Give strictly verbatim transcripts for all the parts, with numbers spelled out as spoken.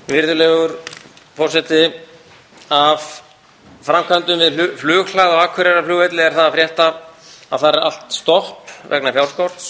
Virðulegur forseti, af framkvæmdum við flughlað á Akureyrarflugvelli er það að frétta að það er allt stopp vegna fjárskorts.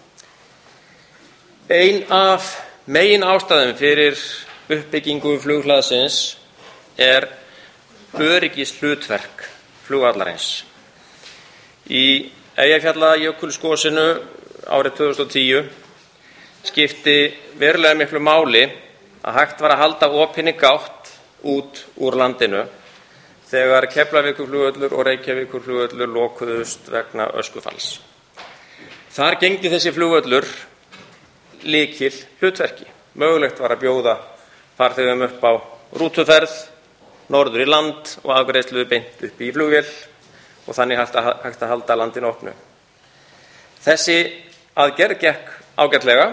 Ein af megin ástæðum fyrir uppbyggingu flughlaðsins er öryggishlutverk flugvallarins. Í Eyjafjallajökulsgosinu árið tvö þúsund og tíu skipti verulega miklu máli að hægt var að halda opinni gátt út úr landinu þegar Keflavíkurflugvöllur og Reykjavíkurflugvöllur lokuðust vegna öskufalls. Þar gegndi þessi flugvöllur lykil hlutverki. Mögulegt var að bjóða farþegum upp á rútuferð norður í land og afgreiðslu beint upp í flugvél og þannig hægt að, hægt að halda landinu opnu. Þessi aðgerð gekk ágætlega.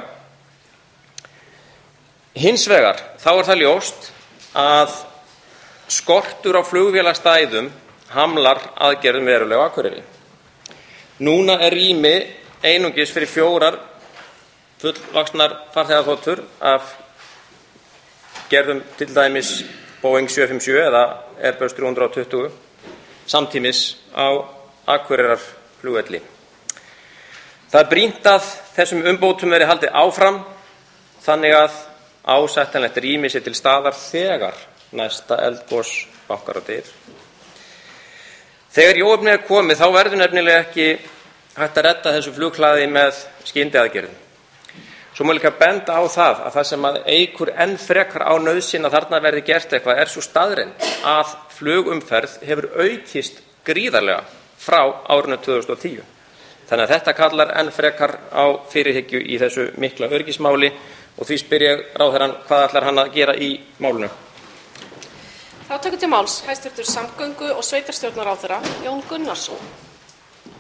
Hins vegar þá er það ljóst að skortur á flugvélastæðum hamlar aðgerðum verulega á Akureyri. Núna er rými einungis fyrir fjórar fullvaxnar farþegaþotur af gerðum til dæmis Boeing sjö fimm sjö eða Airbus þrjú tuttugu samtímis á Akureyrarflugvelli. Það er brýnt að þessum umbótum verði haldið áfram þannig að ásættanlegt rými sé til staðar þegar næsta eldgos bankar á dyr. Þegar í óefni er komið þá verður nefnilega ekki hægt að redda þessu flughlaði með skyndiaðgerðum. Svo má líka benda á það að það sem að eykur enn frekar á nauðsyn að þarna verði gert eitthvað er svo staðreynd að flugumferð hefur aukist gríðarlega frá árinu tvö þúsund og tíu. Þannig að þetta kallar enn frekar á fyrirhyggju í þessu mikla öryggismáli og því spyr ég ráðherrann hvað ætlar hann að gera í málinu. Þá tekur til máls hæstvirtur samgöngu- og sveitarstjórnarráðherra Jón Gunnarsson.